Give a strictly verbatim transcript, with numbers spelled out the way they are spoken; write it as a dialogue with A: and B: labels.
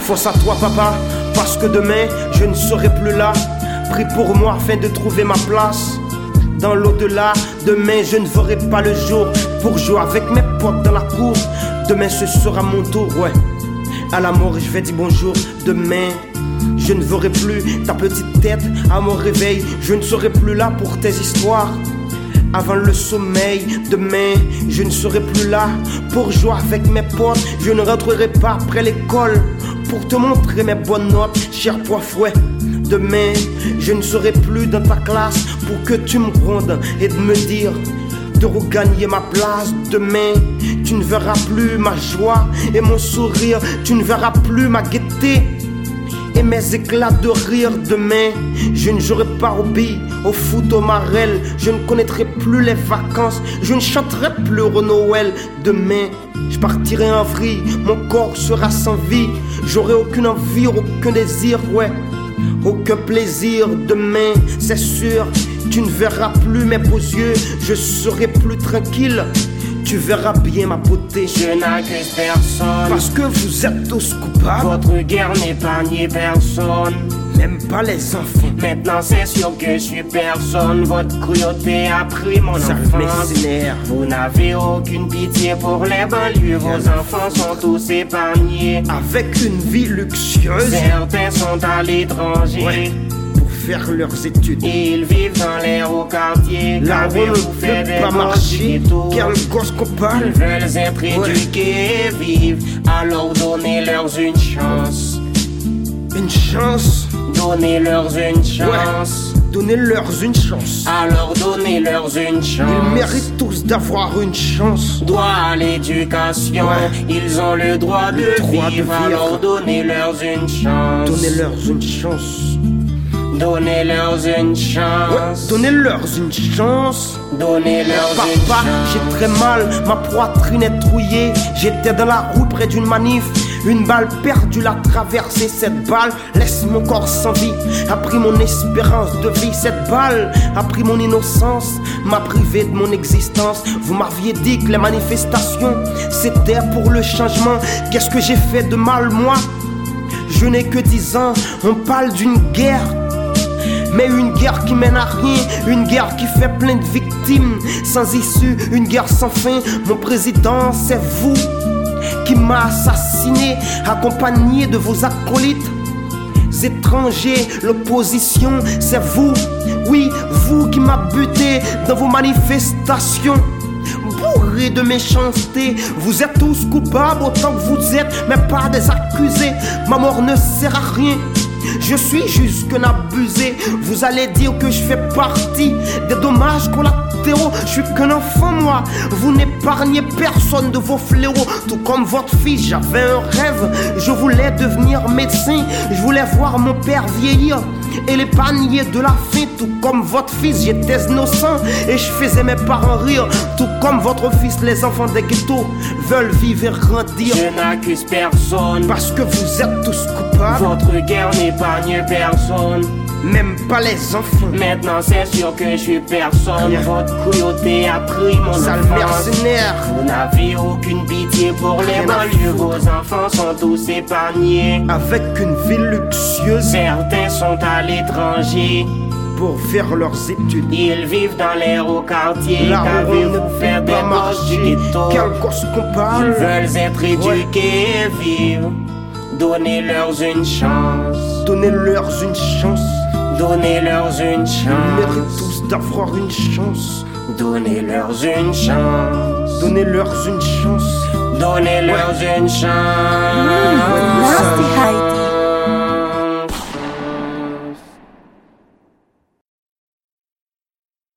A: Force à toi papa, parce que demain je ne serai plus là. Prie pour moi afin de trouver ma place dans l'au-delà. Demain je ne verrai pas le jour pour jouer avec mes potes dans la cour. Demain ce sera mon tour, ouais. À la mort je vais dire bonjour. Demain je ne verrai plus ta petite tête à mon réveil. Je ne serai plus là pour tes histoires avant le sommeil. Demain je ne serai plus là pour jouer avec mes potes. Je ne rentrerai pas après l'école pour te montrer mes bonnes notes, cher prof, ouais. Demain je ne serai plus dans ta classe pour que tu me grondes et de me dire de regagner ma place. Demain tu ne verras plus ma joie et mon sourire. Tu ne verras plus ma gaieté et mes éclats de rire. Demain je ne jouerai pas au billes, au foot, au marelle. Je ne connaîtrai plus les vacances. Je ne chanterai plus au Noël. Demain je partirai en vrille. Mon corps sera sans vie. J'aurai aucune envie, aucun désir, ouais, aucun plaisir. Demain c'est sûr, tu ne verras plus mes beaux yeux. Je serai plus tranquille. Tu verras bien ma beauté.
B: Je n'accuse personne,
A: parce que vous êtes tous coupables.
B: Votre guerre n'épargne personne,
A: même pas les enfants.
B: Maintenant c'est sûr que je suis personne. Votre cruauté a pris mon
A: Sale
B: enfance.
A: mercenaire.
B: Vous n'avez aucune pitié pour les banlieues. Vos enfants sont tous épargnés,
A: avec une vie luxueuse.
B: Certains sont à l'étranger,
A: ouais, pour faire leurs études.
B: Ils vivent dans les hauts quartiers.
A: La roue ne peut pas marcher. Quel gosse qu'on parle.
B: Ils veulent être éduqués et vivre. Alors donnez-leur une chance.
A: Une chance.
B: Donnez-leur une chance.
A: Ouais. Donnez-leur une chance.
B: Alors donnez-leur une chance.
A: Ils méritent tous d'avoir une chance.
B: Droit à l'éducation, ouais. Ils ont le droit,
A: le
B: de,
A: droit
B: vivre.
A: de vivre.
B: Alors donnez-leur une chance.
A: Donnez-leur une chance.
B: Donnez-leur une chance.
A: Ouais. Donnez-leur une chance.
B: Donnez-leur une chance.
A: Papa, j'ai très mal, ma poitrine est trouillée. J'étais dans la rue près d'une manif. Une balle perdue l'a traversée. Cette balle laisse mon corps sans vie, a pris mon espérance de vie. Cette balle a pris mon innocence, m'a privé de mon existence. Vous m'aviez dit que les manifestations c'était pour le changement. Qu'est-ce que j'ai fait de mal moi? Je n'ai que dix ans. On parle d'une guerre, mais une guerre qui mène à rien. Une guerre qui fait plein de victimes sans issue. Une guerre sans fin. Mon président c'est vous qui m'a assassiné, accompagné de vos acolytes étrangers. L'opposition c'est vous, oui, vous qui m'a buté dans vos manifestations. Bourré de méchanceté, vous êtes tous coupables autant que vous êtes, mais pas des accusés. Ma mort ne sert à rien, je suis juste qu'un abusé. Vous allez dire que je fais partie des dommages collatéraux. Je suis qu'un enfant moi, vous n'épargnez personne de vos fléaux. Tout comme votre fils, j'avais un rêve, je voulais devenir médecin. Je voulais voir mon père vieillir et les paniers de la faim. Tout comme votre fils, j'étais innocent et je faisais mes parents rire. Tout comme votre fils, les enfants des ghettos veulent vivre et grandir.
B: Je n'accuse personne,
A: parce que vous êtes tous coupables.
B: Votre guerre n'épargne personne,
A: même pas les enfants.
B: Maintenant c'est sûr que je suis personne.
A: Rien.
B: Votre cruauté a pris mon
A: Sale
B: enfance.
A: mercenaire.
B: Vous n'avez aucune pitié pour les
A: Rien à
B: banlieues.
A: foutre.
B: Vos enfants sont tous épargnés,
A: avec une vie luxueuse.
B: Certains sont à l'étranger
A: pour faire leurs études.
B: Ils vivent dans les hauts quartiers.
A: Là où on ne
B: Qu'avez-vous fait
A: peut
B: des
A: pas
B: gosses du
A: marcher.
B: ghetto?
A: Quel gosse qu'on parle.
B: Ils veulent être éduqués et vivre. Donnez-leur une chance.
A: Donnez-leur une chance.
B: Donnez-leur une
A: Ils méritent
B: chance.
A: tous d'avoir une chance.
B: Donnez-leur une chance.
A: Donnez-leur une chance.
B: Donnez-leur une chance.
A: Ouais,
C: Nasty High